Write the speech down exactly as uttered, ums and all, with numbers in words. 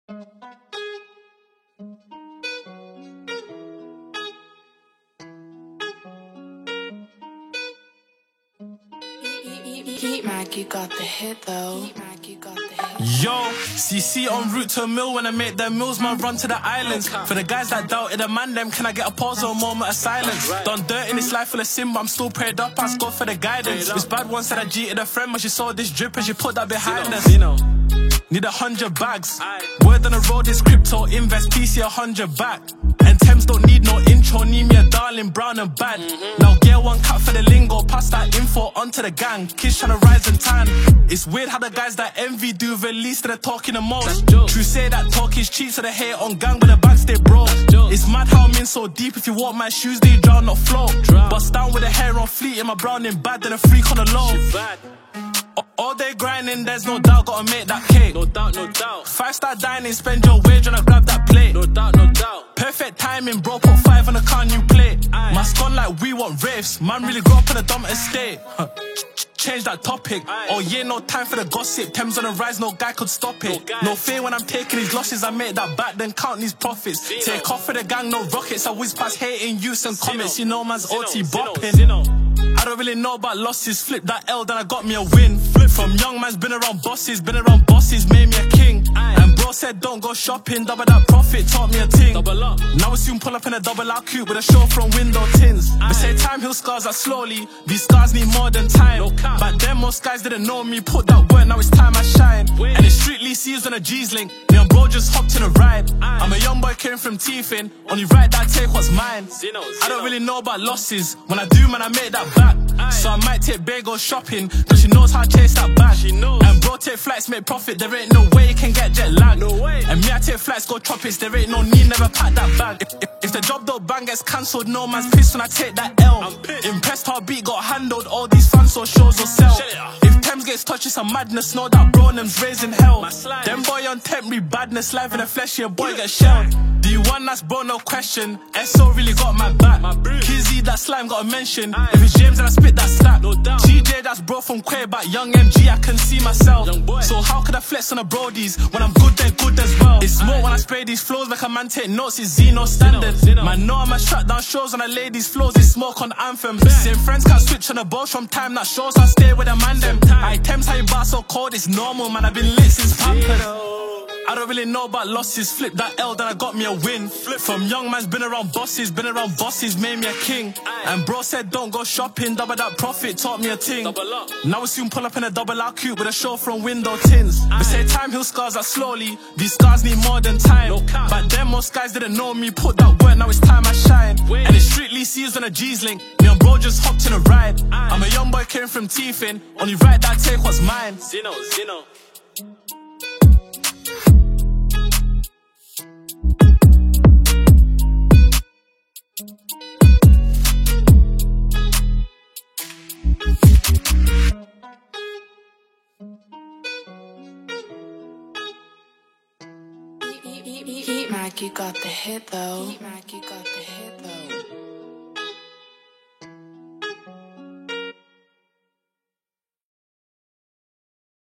Heat Mag, you got the hit though. Heat Mag, you got the hit. Yo, C C en route to a mill. When I make them mills, man, run to the islands. For the guys that doubted the man, them, can I get a pause or a moment of silence? Done dirt in this life full of sin, but I'm still prayed up. Ask God for the guidance. This bad one said I cheated a friend, but she saw this drip and she put that behind us. You know, need a hundred bags. Word on the road is crypto, invest P C a hundred back. And Thames don't need no intro, need me a darling, brown and bad. Mm-hmm. Now get one cut for the lingo, pass that info onto the gang. Kids tryna rise and tan. It's weird how the guys that envy do the least and they're talking the most. True say that talk is cheap, so they hate on gang, but the bags stay broke. It's mad how I'm in so deep, if you walk my shoes, they drown, not float. Bust down with the hair on fleet, and my brown in bad, then a freak on the low. All day grinding, there's no doubt, gotta make that cake. No doubt, no doubt. Five star dining, spend your wage when I grab that plate. No doubt, no doubt. Perfect timing, bro, put five on the car, new plate. Mask on like we want riffs, man really grew up in a dumb estate. Huh. Change that topic. Aye. Oh yeah, no time for the gossip. Thames on the rise, no guy could stop it. No, no fear when I'm taking these losses. I make that back, then count these profits. Zino. Take off for the gang, no rockets. I whiz past hating use and comments. Zino. You know man's Zino. O T bopping. Zino. Zino. I don't really know about losses. Flip that L, then I got me a win. Flip from young man's been around bosses, been around bosses, made me a king. Aye. And bro said don't go shopping, double that profit, taught me a ting. Double up. Now we soon pull up in a double R coupe with a show from window tins. Aye. They say time heals scars that slowly. These scars need more than time. No cap. Back then most guys didn't know me, put that word, now it's time I shine. Wait. And it's strictly C's on a G's link. Me and bro just hopped in a ride. Aye. I'm a young boy came from teething, only right that take what's mine. Zino, Zino. I don't really know about losses, when I do man I make that back. Aye. So I might take bae go shopping, cause she knows how to chase that bag. She knows. And bro take flights, make profit, there ain't no way you can get jet lag. No way. And me I take flights, go tropics, there ain't no need, never pack that bag. If, if, if the job don't bang gets cancelled, no man's pissed when I take that L. I'm pissed. Impressed how beat got handled, all these fans so shows will sell. If Thames gets touched, it's a madness, know that bro them's raising hell. Them boy on temporary badness, live in the flesh, your boy get shelled. D one that's bro, no question, S O really got my back. My Kizzy, that slime got a mention. Aye. If it's James then I spit that stack. No doubt. G J that's bro from Quayback, young M G, I can see myself. So how could I flex on the brodies when I'm good, they're good as well. It's smoke when I spray these flows, like a man take notes, it's Zeno standard. Zino, Zino. Man know I'm a shut down shows when I lay these flows, it's smoke on anthems. Bang. Same friends can't switch on the boss from time that shows, so I stay with a man them. I Thames how you bar so cold, it's normal, man, I've been lit since Pampers. I don't really know about losses, flip that L, then I got me a win. Flip from young man's been around bosses, been around bosses, made me a king. Aye. And bro said don't go shopping, double that profit, taught me a ting. Double up. Now we soon pull up in a double R coupe with a show from window tins. Aye. They say time heals scars that slowly, these scars need more than time. No cap. Back then most guys didn't know me, put that word, now it's time I shine. Wait. And it's strictly C's on a G's link, me and bro just hopped in a ride. Aye. I'm a young boy came from teething, only right that take what's mine. Zino, Zino. Heat Mag, you got the hit though. Heat Mag, you got the hit.